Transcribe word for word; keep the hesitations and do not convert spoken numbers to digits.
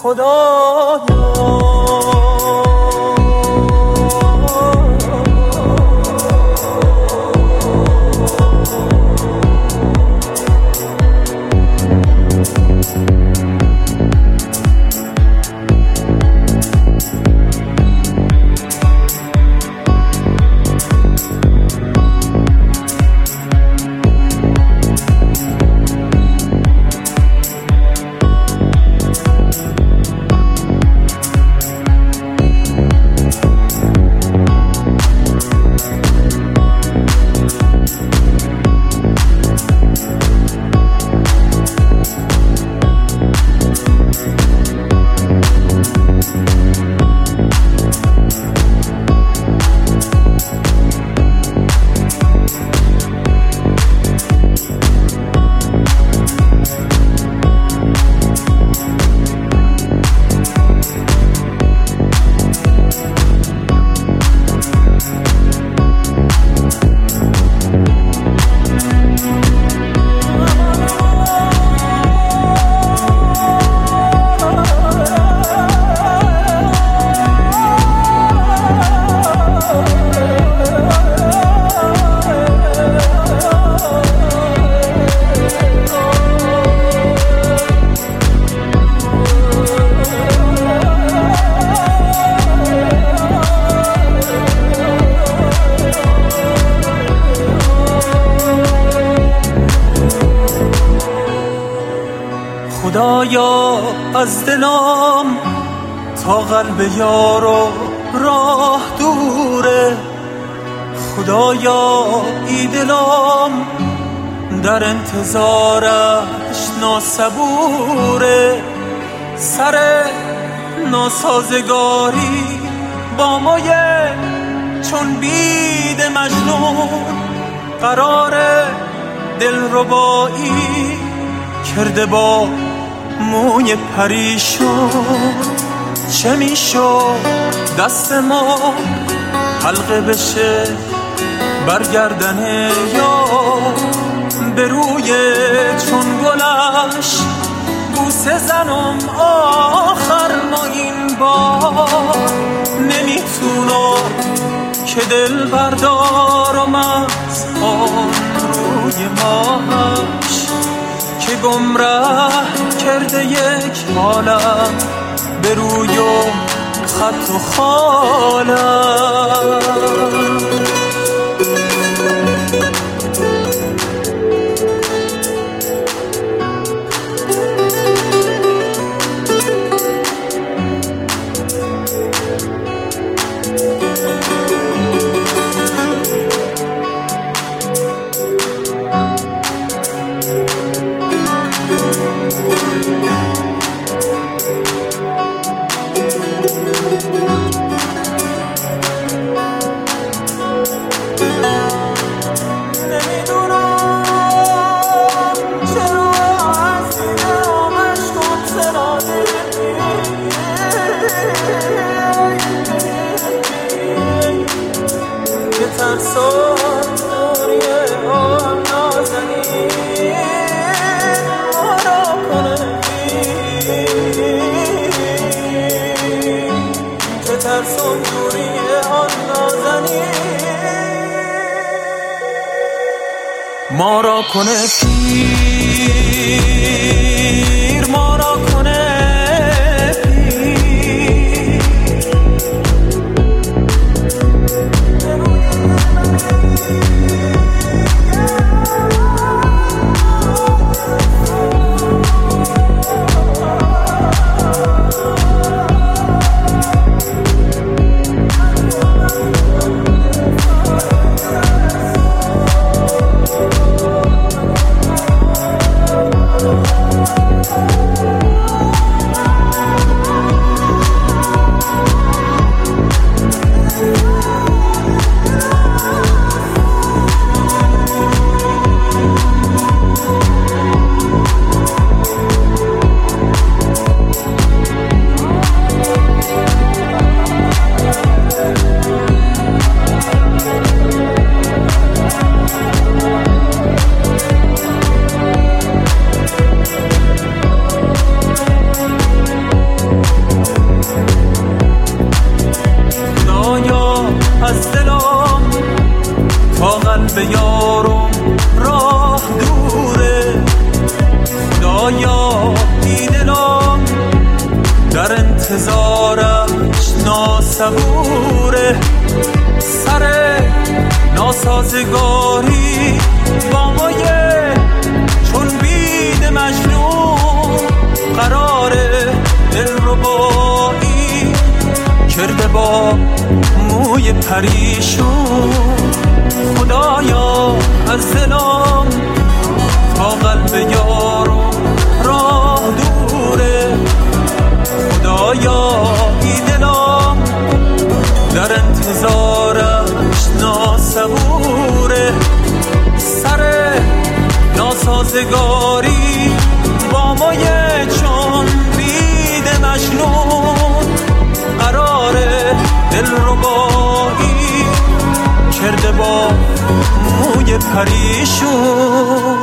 خدایا خدایا از دلم تا قلب یارو راه دوره، خدایا ای دلم در انتظارش ناصبوره، سر ناسازگاری با مایه چون بید مجنون، قرار دلربایی کرده با موی پریشون. چه میشد دست ما حلقه بشه برگردن یا به روی چون گلش بوسه زنم آخر ما این بار نمیتونم که دل بردارم از آن روی ماهش که گمره کرده یک حالم به روی خط و خالم. ما را کنه پیر، ما را کنه پیر، صبوره، سر ناسازگاری با مایه چون بید مجنون قراره دلربایی کرده با موی پریشون. خدایا از دلم تا قلب یارو راه دوره، خدایا ای دلم در انتظارش ناصبوره، سر ناسازگاری با مایه چون بید مجنون قراره دلربایی کرده با موی پریشون.